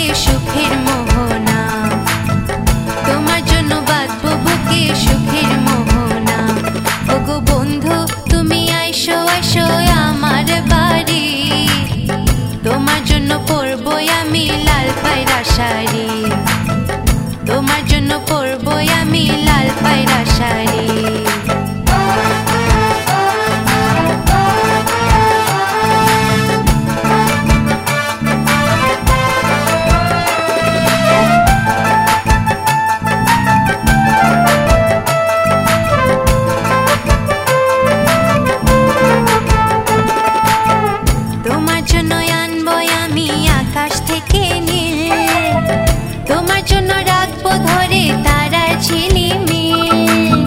সুখের মোহনা, তোমার জন্য বাঁধবো বুকে সুখের মোহনা। ওগো বন্ধু তুমি আইসো আইসো আমার বাড়ি, তোমার জন্য পরবো আমি লাল পায়রা শাড়ি, তোমার জন্য পরবো আমি লাল পায়রা শাড়ি। তোমার জন্য আনবো আমি আকাশ থেকে নীল, তোমার জন্য রাখবো ধরে তারার ঝিলিমিল।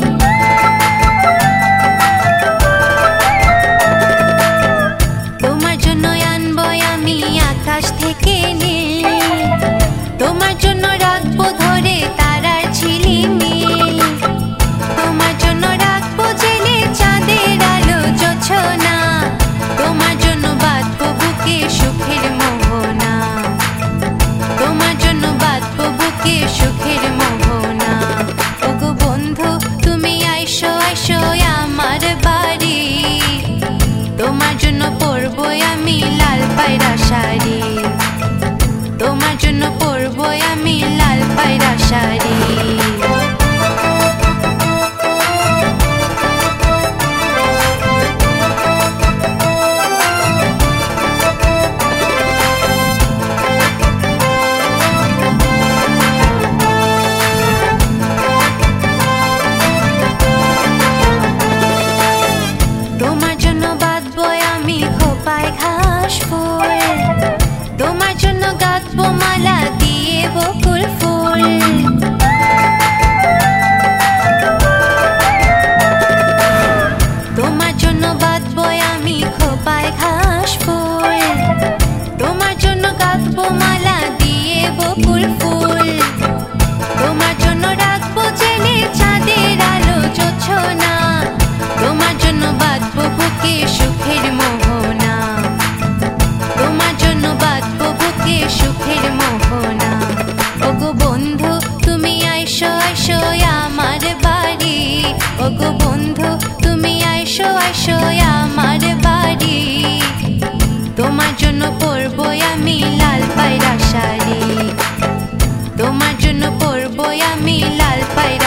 তোমার জন্য আনবো আমি আকাশ থেকে নীল, তোমার জন্য রাখবো ধরে তারার ঝিলিমিল। তোমার জন্য রাখবো জেলে চাঁদের আলো জোছনা, তোমার জন্য বাঁধবো বুকে সুখের মোহনা, তোমার জন্য বাঁধবো বুকে সুখের মোহনা। ওগো বন্ধু তুমি আইসো আইসো আমার বাড়ি, তোমার জন্য পরবো আমি লাল পায়রা শাড়ি, তোমার জন্য পরবো আমি লাল পায়রা শাড়ি। তোমার জন্য বাঁধবো আমি খোপায় ঘাস ফুল, তোমার জন্য গাঁথবো মালা দিয়ে বকুল ফুল। তোমার জন্য বাঁধবো আমি খোপায় ঘাস ফুল, তোমার জন্য গাঁথবো মালা দিয়ে বকুল ফুল। তোমার জন্য রাখবো জেলে চাঁদের আলো জোছনা, তোমার জন্য বাঁধবো বুকে সুখের মোহনা, তোমার জন্য বাঁধবো বুকে সুখের মোহনা। ওগো বন্ধু তুমি আইসো আইসো আমার বাড়ি, ওগো বন্ধু তুমি আইসো আইসো আমার বাড়ি, তোমার জন্য পরবো আমি লাল পায়রা শাড়ি, তোমার জন্য পরবো আমি লাল পায়রা